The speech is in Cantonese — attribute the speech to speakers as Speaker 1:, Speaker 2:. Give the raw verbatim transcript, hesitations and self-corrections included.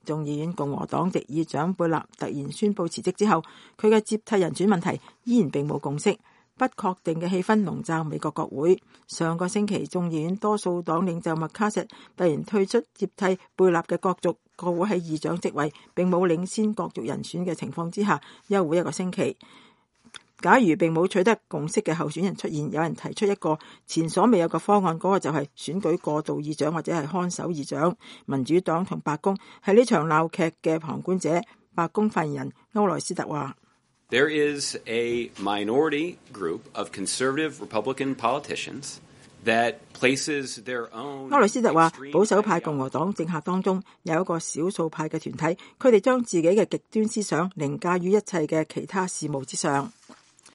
Speaker 1: 眾議院共和黨籍議長貝納突然宣布辭職之後，佢嘅接替人選問題依然並冇共識，不確定嘅氣氛籠罩美國國會。上個星期，眾議院多數黨領袖麥卡錫突然退出接替貝納嘅角逐，國會喺議長職位並冇領先角逐人選嘅情況之下休會一個星期。假如並冇取得共識嘅候選人出現，有人提出一個前所未有嘅方案，嗰、那個就係選舉過渡議長或者係看守議長。民主黨同白宮係呢場鬧劇嘅旁觀者。白宮發言人歐萊斯特話
Speaker 2: ：There is a minority group of conservative Republican politicians that places their own。歐萊斯特話，保守派共和黨政客當中有一個少數派嘅團體，佢哋將自己嘅極端思想凌駕於一切嘅其他事務之上。